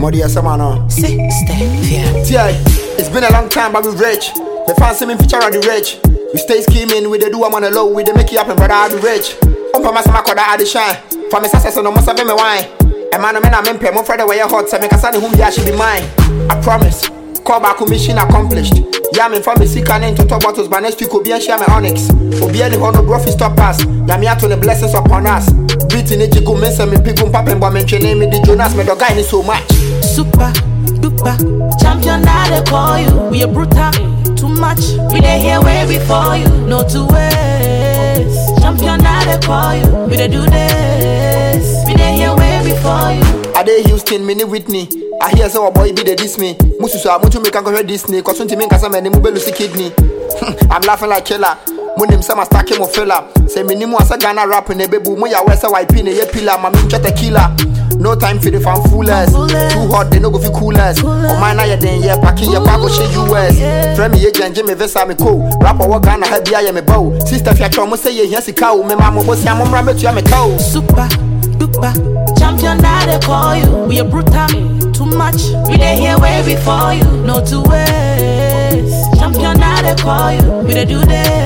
body as a man. It's been a long time, but we rich. The fans see me feature on the rich. We stay scheming, we they do I'm on the low, we they make it happen, brother, I be rich. Umpa masa makoda I dey shine. For me success no must have me wine. A man I'm pay more for the way you hot, so make a son whom ya should be mine. I promise. Call back mission accomplished. Yeah, me from me sick and into top bottles, but next week will be a share my onyx. Will be any honor brophy stop us. Yami to the blessings upon us. Beating it, you go miss me, pigum pap and bomb and chain me the Jonas, me the guy is so much. Super duper champion, now they call you. We are brutal, too much. We dey here way before you, no two ways. Champion, now they call you. We dey do this. We dey here way before you. I dey Houston, mini Whitney. I hear say our boy be the diss me. Musu so I want to make a go Disney. Cause something make us a man mobile lucy kidney. I'm laughing like killer. Munim sama stack him of fella. Say minimum as a Ghana rap in a baby. Moya west a white pin a pillar. My min chat a killer. No time for the fan foolers. Too hot, they no go fi coolers. On mine I then yeah, packing your bag go shit US. Friend me agent Jimmy Vesa me cool. Rapper what Ghana heavy I am a bow. Sister if you try say yeah, here's a cow. Me mama boss ya mum rabbit you am a cow. Super duper champion, now they call you. We are brutal, too much. We dey here way before you, no two ways. Champion, now they call you. We dey do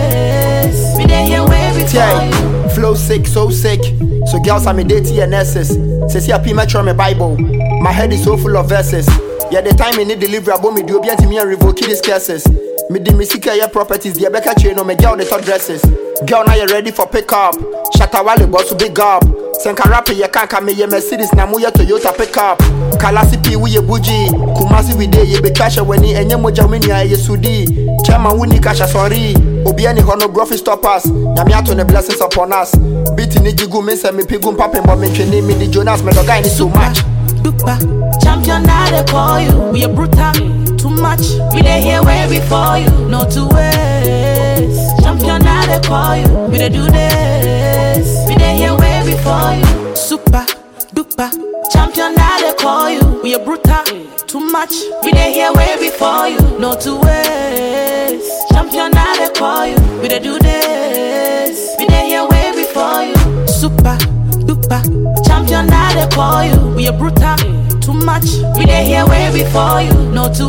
this. We dey here way before you. Flow sick, so sick. So girls are me dating and nurses. Says here Metro me Bible. My head is so full of verses. Yeah, the time me need delivery about me do be anti me and revoke these cases. Me di me seek your properties, the Becca chain on me girl the top dresses. Girl now you ready for pick up. Shatawale boss to big up. Senka rapper you can't come me Mercedes na mu ya Toyota pick up. Kalasi P we ye buji. Kumasi we dey ye be cash when ni enye moja mini ya ye sudi. Chairman we ni cash sorry. Obi any hono brophy stop us. Na me ato the blessings upon us. Beat ni jigu me say me pigum papin but me twene me the Jonas me the guy ni so much. Duper champion, now they call you. We are brutal, too much. We dey here way before you, no two ways. Champion, now they call you. We dey do this. We dey here way before you. Super duper champion, now they call you. We are brutal, too much. We dey here way before you, no two ways. Champion, now they call you. We dey do this. We dey here way before you. Super duper champion, now they call you. We are brutal, too much. We dey here way before you, no two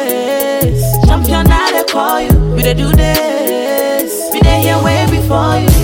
ways. Champion, now they call you. We dey do this. We dey here way before you.